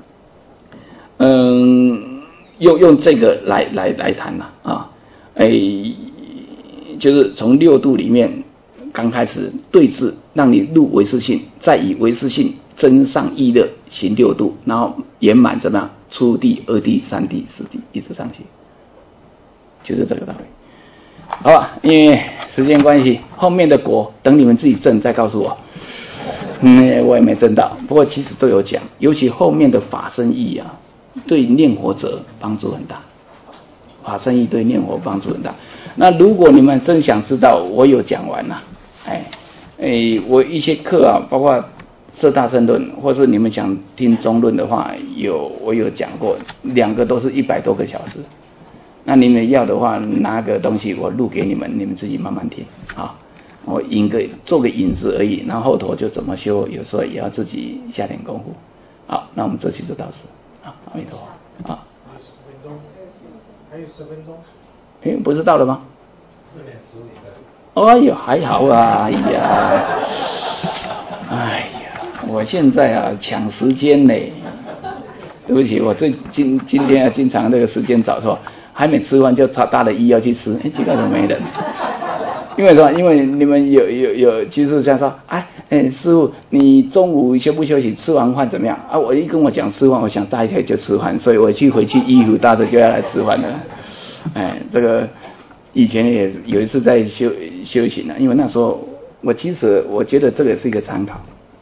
S1: 嗯，用用这个来来来谈了啊，哎，就是从六度里面刚开始对治，让你入唯识性，再以唯识性增上意乐行六度，然后圆满怎么样？初地、二地、三地、四地，一直上去，就是这个道理。好吧，因为时间关系，后面的果等你们自己证再告诉我。嗯，我也没证到，不过其实都有讲，尤其后面的法身意啊，对念佛者帮助很大。法身意对念佛帮助很大。那如果你们真想知道，我有讲完了，哎哎，我一些课啊，包括摄大乘论，或是你们想听中论的话，有我有讲过，两个都是一百多个小时。 那你们要的话，拿个东西我录给你们，你们自己慢慢听啊。我引个做个引子而已，然后后头就怎么修，有时候也要自己下点功夫。好，那我们这期就到此啊，阿弥陀佛啊。
S2: 十分钟，还有十分钟。
S1: 哎，不是到了吗？
S2: 四点十五分。
S1: 哎呦，还好啊，哎呀，哎呀，我现在啊抢时间呢。对不起，我最今今天啊经常这个时间早错，还没吃完就他大了一要去吃，哎，奇怪怎么没人？因为什么？因为你们有有有，其实这样说，哎哎，师父，你中午休不休息？吃完饭怎么样？啊，我一跟我讲吃饭，我想大一天就吃饭，所以我去回去衣服搭着就要来吃饭了。哎，这个以前也是有一次在修修行啊，因为那时候我其实我觉得这个是一个参考。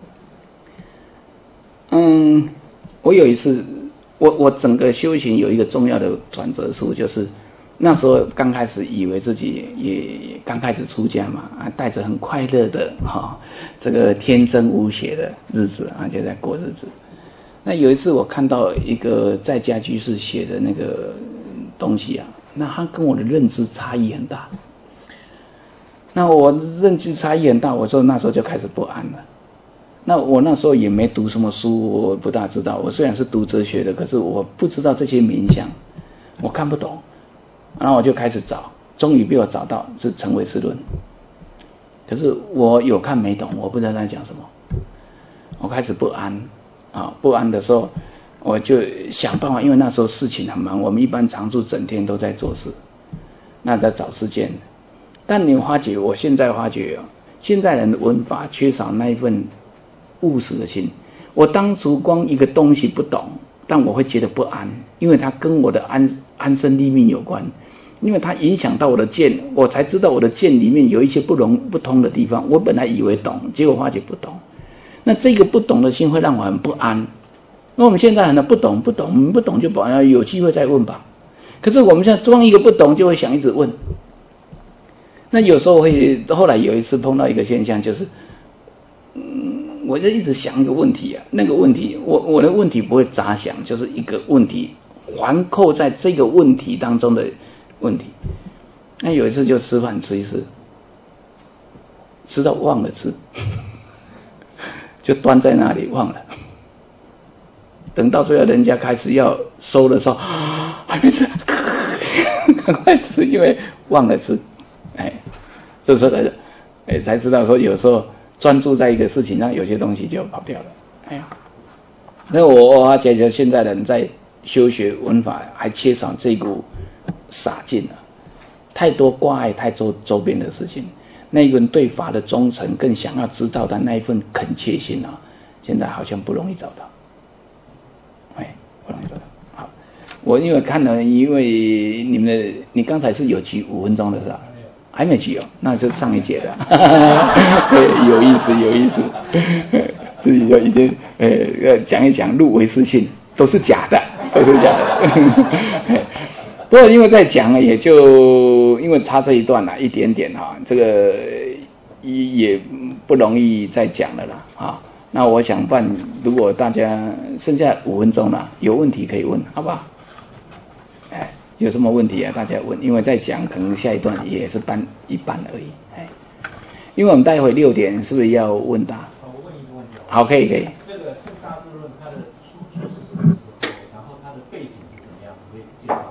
S1: 嗯，我有一次，我我整个修行有一个重要的转折处，就是那时候刚开始以为自己也刚开始出家嘛，啊，带着很快乐的哈、哦，这个天真无邪的日子啊，就在过日子。那有一次我看到一个在家居士写的那个东西啊，那他跟我的认知差异很大。那我认知差异很大，我说那时候就开始不安了。那我那时候也没读什么书，我不大知道。我虽然是读哲学的，可是我不知道这些名相，我看不懂。然后我就开始找，终于被我找到是《成唯识论》。可是我有看没懂，我不知道在讲什么。我开始不安啊，不安的时候，我就想办法，因为那时候事情很忙，我们一般常住整天都在做事，那在找时间。但你发觉，我现在发觉啊，现在人的文法缺少那一份务实的心。我当初光一个东西不懂，但我会觉得不安，因为它跟我的安安身立命有关，因为它影响到我的见，我才知道我的见里面有一些不容不通的地方。我本来以为懂，结果发觉不懂。那这个不懂的心会让我很不安。那我们现在很多不懂不懂不懂就保要有机会再问吧。可是我们现在装一个不懂，就会想一直问。那有时候会，后来有一次碰到一个现象，就是，嗯，我就一直想一个问题啊，那个问题，我我的问题不会杂想，就是一个问题环扣在这个问题当中的问题。那有一次就吃饭吃一次，吃到忘了吃，就端在那里忘了。等到最后人家开始要收的时候，还没吃，赶快吃，因为忘了吃。哎，这时候才，哎，才知道说有时候专注在一个事情上，有些东西就跑掉了。哎呀，那我我觉得现在人在修学文法还缺少这股洒劲啊，太多挂碍，太多周边的事情。那一份对法的忠诚，更想要知道的那一份恳切心啊，现在好像不容易找到。哎，不容易找到。好，我因为看了，因为你们的，你刚才是有举五分钟的是吧？还没举哦，那就上一节的，对，有意思，有意思，自己就已经呃讲一讲入唯识性都是假的，都是假的。不过因为在讲，也就因为差这一段啦，一点点哈，这个也不容易再讲了啦啊。那我想办，如果大家剩下五分钟了，有问题可以问，好不好？哎。有什么问题啊？大家问，因为在讲，可能下一段也是半一半而已。哎，因为我们待会六点是不是要问答？
S2: 我问一个问题。好，
S1: 可以可以。
S2: 这个四大智论它的出处是什么时候？然后它的背景是怎么样？可以介绍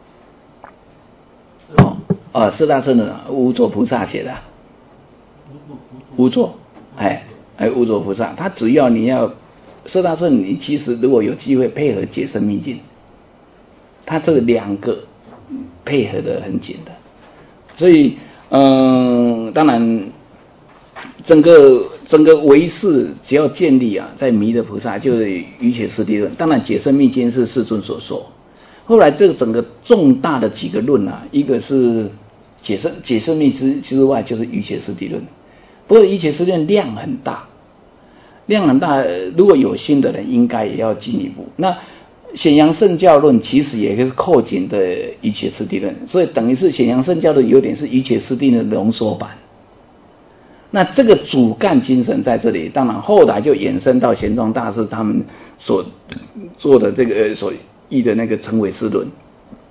S2: 一下。
S1: 哦哦，四大智论无著菩萨写的。无著，哎哎，无著菩萨，他只要你要四大智论，你其实如果有机会配合解深密经。他这两个配合的很紧的，所以嗯、呃，当然整个整个唯识只要建立啊，在弥勒菩萨就是瑜伽师地论，当然解深密经是世尊所说。后来这个整个重大的几个论啊，一个是解深解深密之之外，就是瑜伽师地论。不过瑜伽师地论量很大，量很大，如果有心的人，应该也要进一步。那显扬圣教论其实也是扣紧的瑜伽师地论，所以等于是显扬圣教论有点是瑜伽师地论的浓缩版。那这个主干精神在这里，当然后来就衍生到玄奘大师他们所做的这个所译的那个成唯识论。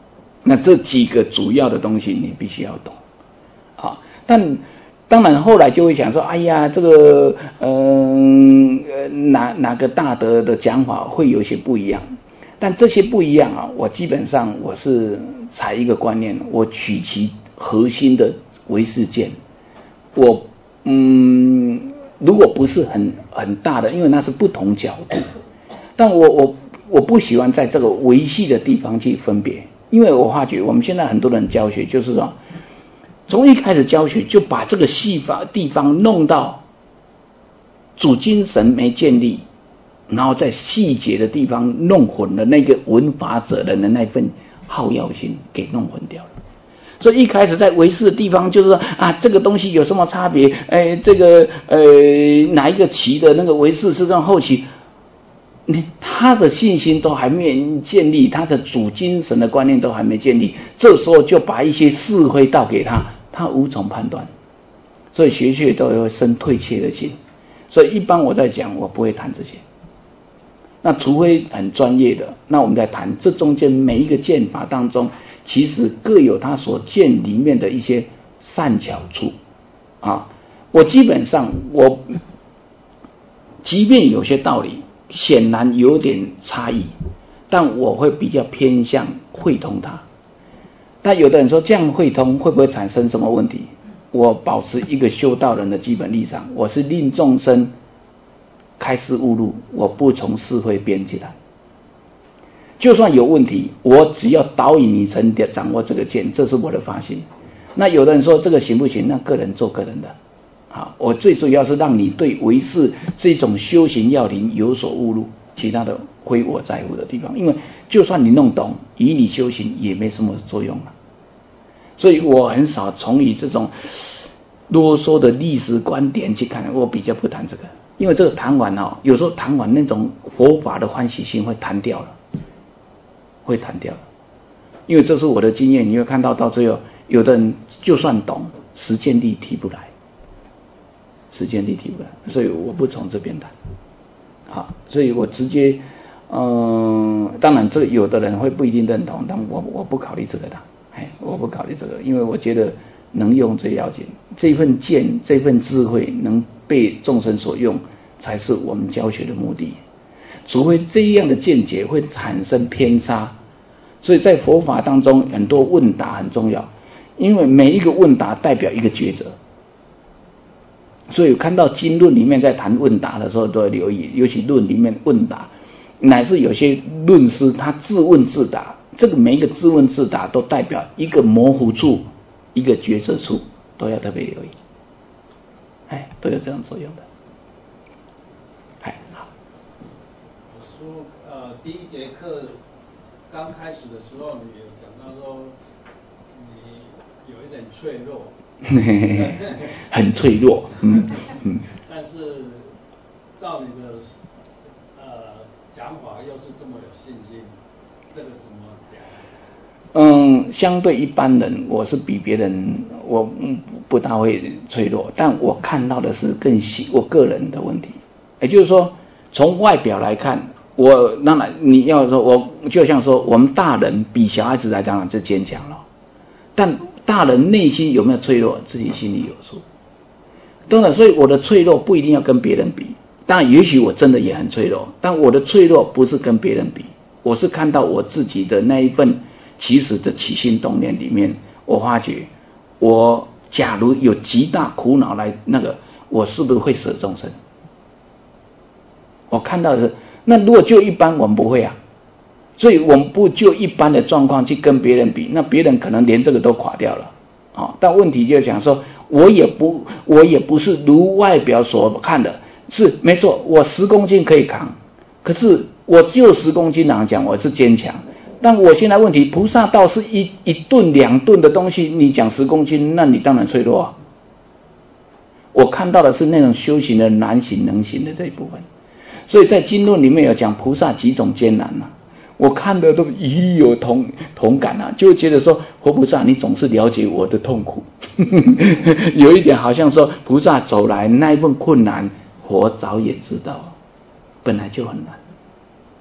S1: 那这几个主要的东西你必须要懂，啊，但当然后来就会想说，哎呀，这个嗯呃哪哪个大德的讲法会有些不一样，但这些不一样啊，我基本上我是采一个观念，我取其核心的唯识见，我嗯如果不是很很大的，因为那是不同角度，但我我我不喜欢在这个维系的地方去分别，因为我发觉我们现在很多人教学就是说，从一开始教学就把这个细法地方弄到主精神没建立，然后在细节的地方弄混了那个文法者人的那份好药心给弄混掉了。所以一开始在维识的地方就是说啊，这个东西有什么差别？哎，这个呃哪一个期的那个维识是这种后期，你他的信心都还没建立，他的主精神的观念都还没建立，这时候就把一些是非道给他，他无从判断，所以学学都会生退怯的心。所以一般我在讲，我不会谈这些。那除非很专业的，那我们在谈这中间每一个剑法当中，其实各有他所见里面的一些善巧处啊。我基本上我即便有些道理显然有点差异，但我会比较偏向会通它。但有的人说这样会通会不会产生什么问题？我保持一个修道人的基本立场，我是令众生开示悟入，我不从是非边去谈。就算有问题，我只要导引你成掌握这个剑，这是我的发心。那有的人说这个行不行？那个人做个人的。好，我最主要是让你对唯识这种修行要领有所悟入，其他的非我在乎的地方。因为就算你弄懂，以你修行也没什么作用了。所以我很少从以这种啰嗦的历史观点去看，我比较不谈这个，因为这个谈完哦，有时候谈完那种佛法的欢喜心会谈掉了，会谈掉了。因为这是我的经验，你会看到到最后，有的人就算懂，实践力提不来，实践力提不来，所以我不从这边谈。好，所以我直接，嗯、呃，当然这个有的人会不一定认同，但我我不考虑这个的。哎，我不考虑这个，因为我觉得能用最要紧，这份见，这份智慧能被众生所用，才是我们教学的目的。除非这样的见解会产生偏差，所以在佛法当中，很多问答很重要，因为每一个问答代表一个抉择。所以看到经论里面在谈问答的时候，都要留意，尤其论里面问答，乃至有些论师他自问自答。这个每一个自问自答都代表一个模糊处，一个抉择处，都要特别留意。哎，都有这样作用的。哎，好。
S3: 我说，呃，第一节课刚开始的时候，你有讲到说，你有一点脆弱。
S1: 很脆弱，嗯嗯。
S3: 但是照你的呃讲法，又是这么有信心，这个怎么讲？
S1: 嗯，相对一般人，我是比别人我嗯不大会脆弱，但我看到的是更细我个人的问题，也就是说，从外表来看，我当然你要说我就像说我们大人比小孩子来讲就坚强了，但大人内心有没有脆弱，自己心里有数。当然，所以我的脆弱不一定要跟别人比，当然也许我真的也很脆弱，但我的脆弱不是跟别人比，我是看到我自己的那一份其实的起心动念里面，我发觉我假如有极大苦恼来那个，我是不是会舍众生？我看到的是，那如果就一般我们不会啊，所以我们不就一般的状况去跟别人比，那别人可能连这个都垮掉了啊、哦。但问题就想说，我也不我也不是如外表所看的，是没错，我十公斤可以扛，可是我只有十公斤来讲，我是坚强。但我现在问题，菩萨道是一一吨两吨的东西，你讲十公斤，那你当然脆弱啊。我看到的是那种修行的难行能行的这一部分，所以在经论里面有讲菩萨几种艰难啊，我看的都一有同同感啊，就会觉得说活菩萨你总是了解我的痛苦，有一点好像说菩萨走来那一份困难，佛早也知道，本来就很难。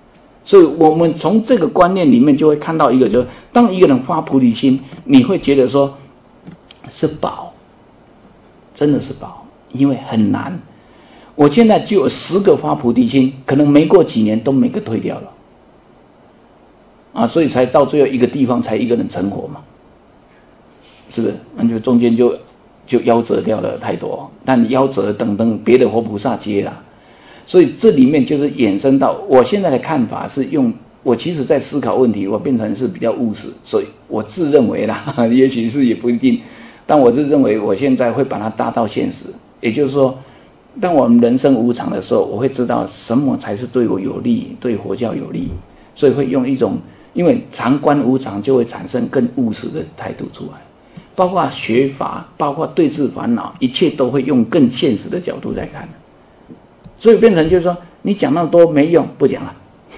S1: 所以我们从这个观念里面就会看到一个，就是当一个人发菩提心，你会觉得说是宝，真的是宝，因为很难。我现在就有十个发菩提心，可能没过几年都每个退掉了啊，所以才到最后一个地方才一个人成活嘛，是不是？那就中间就就夭折掉了太多，但夭折等等别的活菩萨接了。所以这里面就是衍生到我现在的看法是用，我其实在思考问题，我变成是比较务实，所以我自认为啦，也许是也不一定，但我是认为我现在会把它搭到现实，也就是说，当我们人生无常的时候，我会知道什么才是对我有利，对佛教有利，所以会用一种，因为常观无常就会产生更务实的态度出来，包括学法，包括对治烦恼，一切都会用更现实的角度来看。所以变成就是说，你讲那么多没用，不讲了。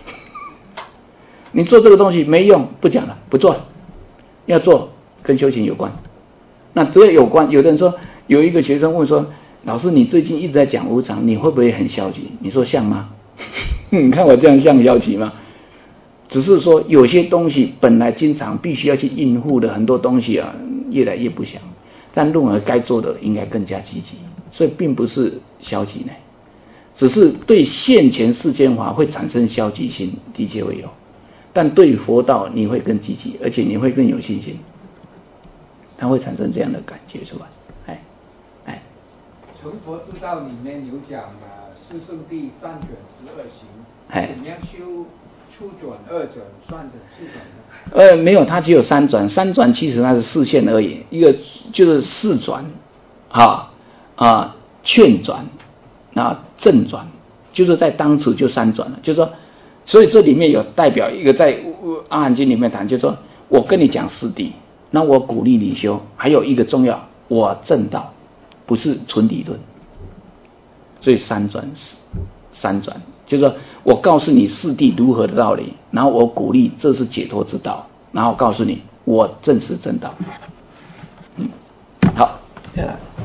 S1: 你做这个东西没用，不讲了，不做了。要做跟修行有关。那只要有关，有的人说，有一个学生问说，老师你最近一直在讲无常，你会不会很消极？你说像吗？你看我这样像消极吗？只是说有些东西本来经常必须要去应付的很多东西啊，越来越不想。但认为该做的应该更加积极，所以并不是消极呢。只是对现前世间法会产生消极心，的确会有，但对佛道你会更积极，而且你会更有信心，它会产生这样的感觉出来。哎，哎，
S3: 成佛之道里面有讲啊，四圣谛、三转十二行，
S1: 哎，
S3: 怎样修初转、二转、三转、四转呢？
S1: 呃，没有，它只有三转，三转其实它是视线而已，一个就是四转，啊啊，劝转。那正转就是在当时就三转了，就是说，所以这里面有代表一个在阿含经里面谈，就是说我跟你讲四谛，那我鼓励你修，还有一个重要，我正道，不是纯理论，所以三转三转，就是说我告诉你四谛如何的道理，然后我鼓励这是解脱之道，然后告诉你我正是正道。嗯，好，对了。